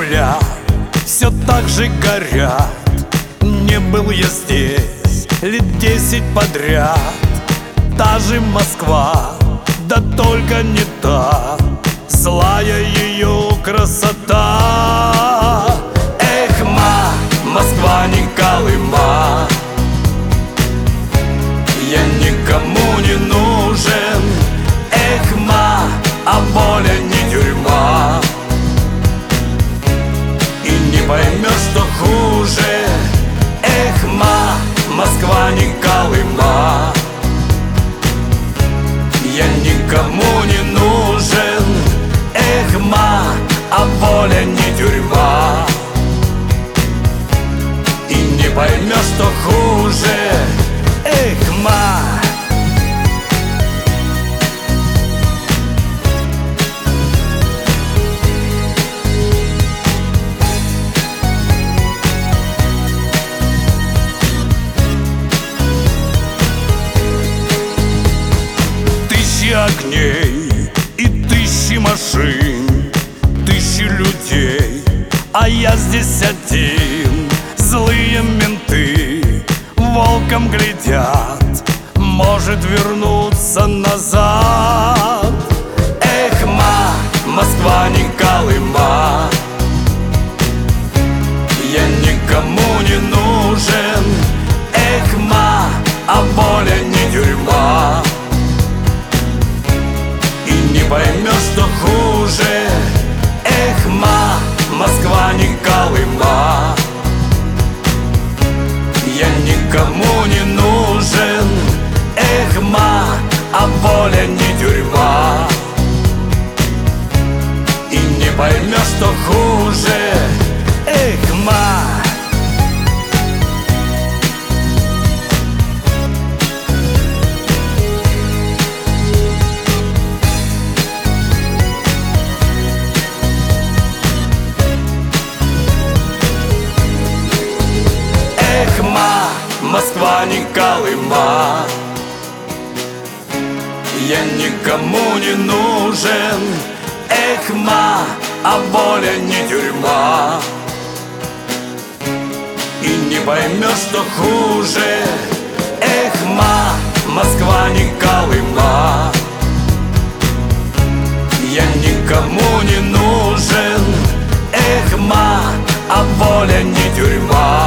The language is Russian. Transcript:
земля все так же горят. Не был я здесь лет 10 подряд. Та же Москва, да только не та, злая ее красота. Эх, Москва не Колыма, я никому не нужен. Эх, а воля не тюрьма, и не поймешь, что хуже. Эх, Москва не Колыма, я никому не нужен. Эх, а воля не тюрьма, и не поймешь, что хуже. Эх, Тысячи огней и тысячи машин, тысячи людей, а я здесь один. Злые менты волком глядят, может вернуться назад. Эх, Москва не Колыма, я никому не нужен. Эх, а воля не тюрьма, и не поймешь, что хуже. Эх, Москва не Колыма, я никому не нужен. Эх, а воля не тюрьма, и не поймешь, что хуже. Эх, Москва не Колыма, я никому не нужен. Эх, а воля не тюрьма, и не поймешь, что хуже. Эх, Москва не Колыма, я никому не нужен. Эх, а воля не тюрьма,